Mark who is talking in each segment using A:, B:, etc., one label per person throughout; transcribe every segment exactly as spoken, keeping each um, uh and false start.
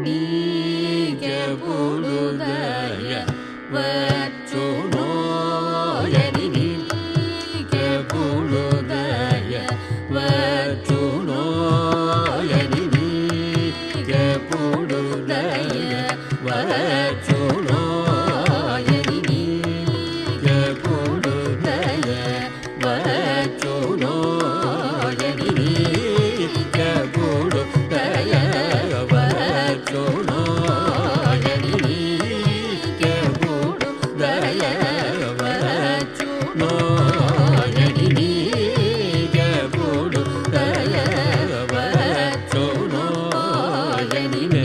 A: నీకెప్పుడు దయ వచ్చునోయని నీకెప్పుడు దయ వచ్చునోయని నీకెప్పుడు దయ వచ్చునోయని నీకెప్పుడు దయ వచ్చునోయని నీకెప్పుడు దయ వచ్చునోయని నీకెప్పుడు దయ వచ్చునోయని నీకెప్పుడు దయ వచ్చునోయని నే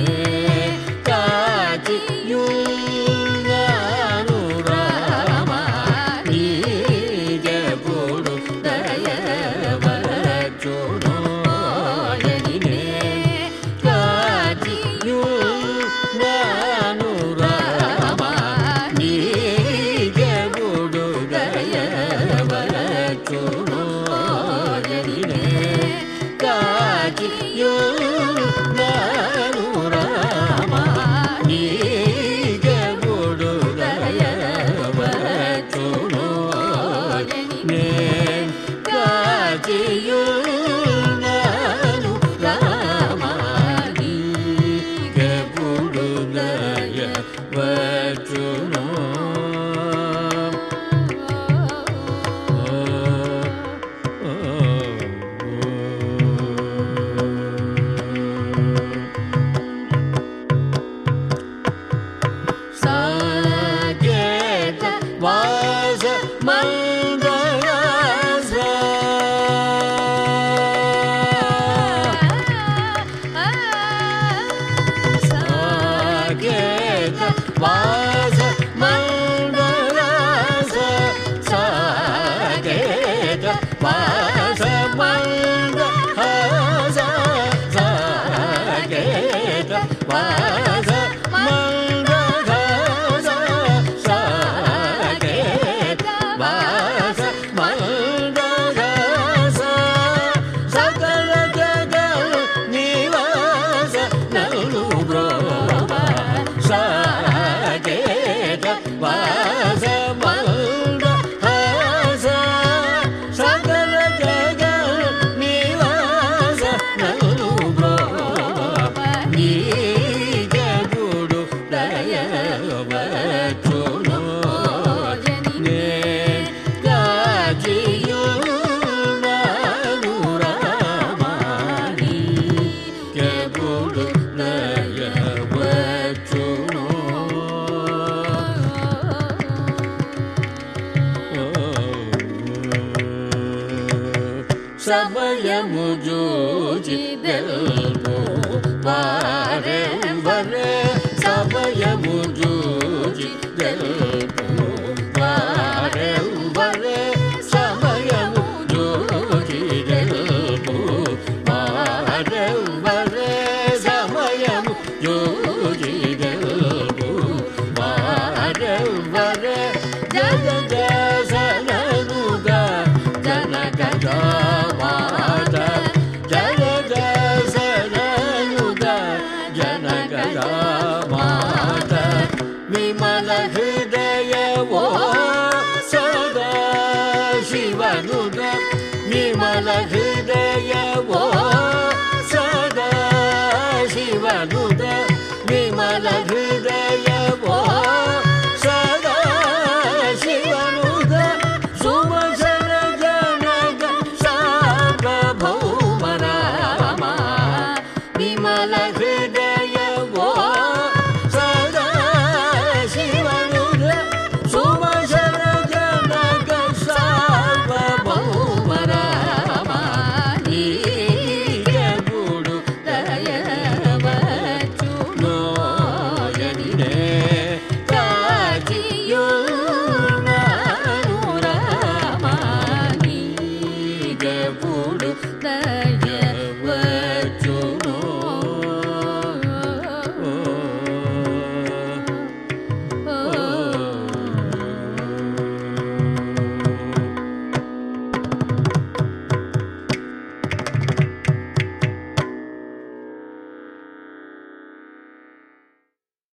A: కాచియున్నాను రామ నీకెప్పుడు దయ వచ్చునోయని నే కాచియున్నాను రామ నీకెప్పుడు దయ వచ్చునోయని నే కాచియున్నాను రామ నీకెప్పుడు దయ వచ్చునోయని నే కాచియున్నాను రామ నీకెప్పుడు దయ వచ్చునో సాకేత వాస మందరాస సాకేత వాస మందరాస సాకేత వాస మందరాస సాకేత వాస మందరాస సాకేత వాస మందరాస సకల జగ నివాస నలు బ్రోవ సాకేత వాస మందరాస సకల జగ నివాస నలు బ్రోవ నీకెప్పుడు దయ వచ్చునోయని నే కాచియున్నాను రామ నీకెప్పుడు దయ వచ్చునో సమయము జూచి తెలుపు వారెవరే సమయము జూచి తెలుపు